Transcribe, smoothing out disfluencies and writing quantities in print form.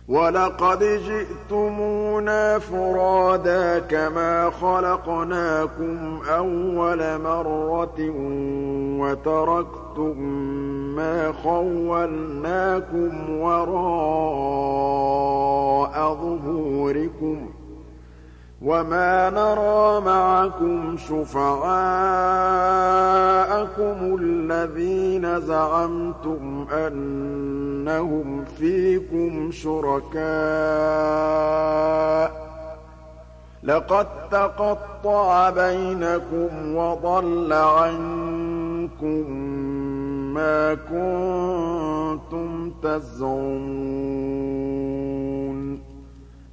وَلَقَدْ جِئْتُمُونَا فُرَادَىٰ كَمَا خَلَقْنَاكُمْ أَوَّلَ مَرَّةٍ وَتَرَكْتُم مَّا خَوَّلْنَاكُمْ وَرَاءَ ظُهُورِكُمْ ۖ وَمَا نَرَىٰ مَعَكُمْ شُفَعَاءَكُمُ الَّذِينَ زَعَمْتُمْ أَنَّهُمْ فِيكُمْ شُرَكَاءُ ۚ لَقَد تَّقَطَّعَ بَيْنَكُمْ وَضَلَّ عَنكُم مَّا كُنتُمْ تَزْعُمُونَ